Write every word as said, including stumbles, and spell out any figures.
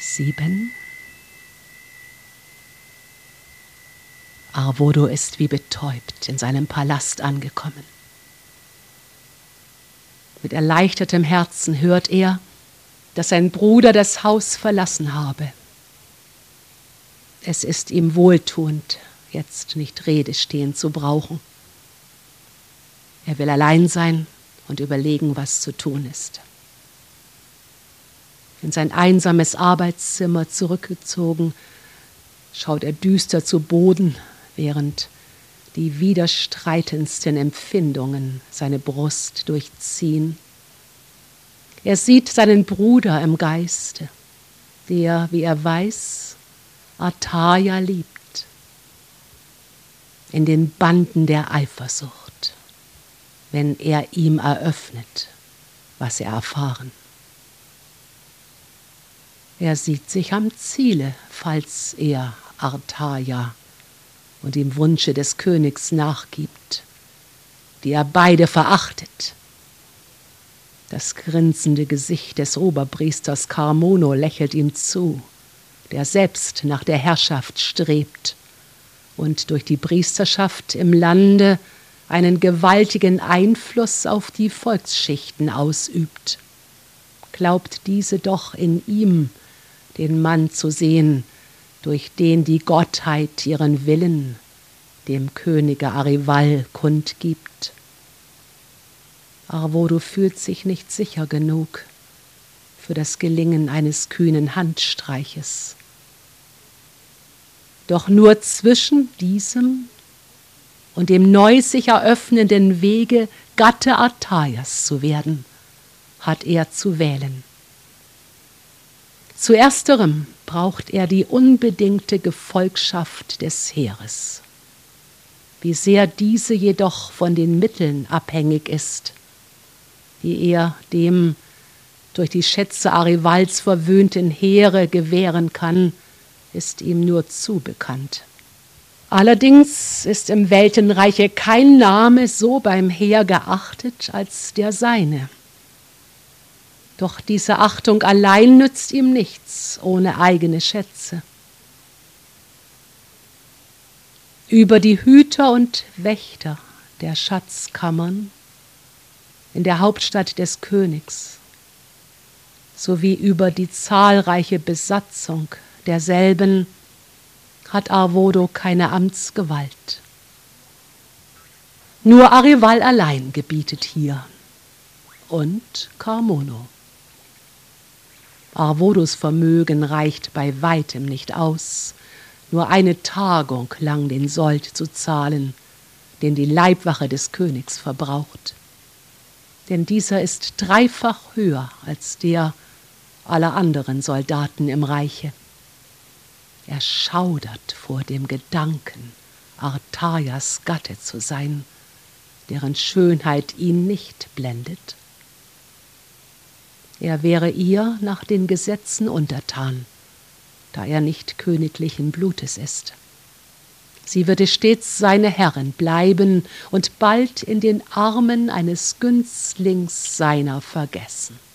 sieben. Arvodo ist wie betäubt in seinem Palast angekommen. Mit erleichtertem Herzen hört er, dass sein Bruder das Haus verlassen habe. Es ist ihm wohltuend, jetzt nicht Rede stehen zu brauchen. Er will allein sein und überlegen, was zu tun ist. In sein einsames Arbeitszimmer zurückgezogen, schaut er düster zu Boden, während die widerstreitendsten Empfindungen seine Brust durchziehen. Er sieht seinen Bruder im Geiste, der, wie er weiß, Artaja liebt, in den Banden der Eifersucht, wenn er ihm eröffnet, was er erfahren. Er sieht sich am Ziele, falls er Artaja und dem Wunsche des Königs nachgibt, die er beide verachtet. Das grinsende Gesicht des Oberpriesters Carmono lächelt ihm zu, der selbst nach der Herrschaft strebt und durch die Priesterschaft im Lande einen gewaltigen Einfluss auf die Volksschichten ausübt. Glaubt diese doch in ihm, den Mann zu sehen, durch den die Gottheit ihren Willen dem Könige Arival kundgibt. Arvodo fühlt sich nicht sicher genug für das Gelingen eines kühnen Handstreiches. Doch nur zwischen diesem und dem neu sich eröffnenden Wege, Gatte Artajas zu werden, hat er zu wählen. Zu ersterem braucht er die unbedingte Gefolgschaft des Heeres. Wie sehr diese jedoch von den Mitteln abhängig ist, die er dem durch die Schätze Arivals verwöhnten Heere gewähren kann, ist ihm nur zu bekannt. Allerdings ist im Weltenreiche kein Name so beim Heer geachtet als der seine. Doch diese Achtung allein nützt ihm nichts ohne eigene Schätze. Über die Hüter und Wächter der Schatzkammern in der Hauptstadt des Königs sowie über die zahlreiche Besatzung derselben hat Arvodo keine Amtsgewalt. Nur Arival allein gebietet hier und Carmono. Arvodos Vermögen reicht bei weitem nicht aus, nur eine Tagung lang den Sold zu zahlen, den die Leibwache des Königs verbraucht. Denn dieser ist dreifach höher als der aller anderen Soldaten im Reiche. Er schaudert vor dem Gedanken, Artajas Gatte zu sein, deren Schönheit ihn nicht blendet. Er wäre ihr nach den Gesetzen untertan, da er nicht königlichen Blutes ist. Sie würde stets seine Herrin bleiben und bald in den Armen eines Günstlings seiner vergessen.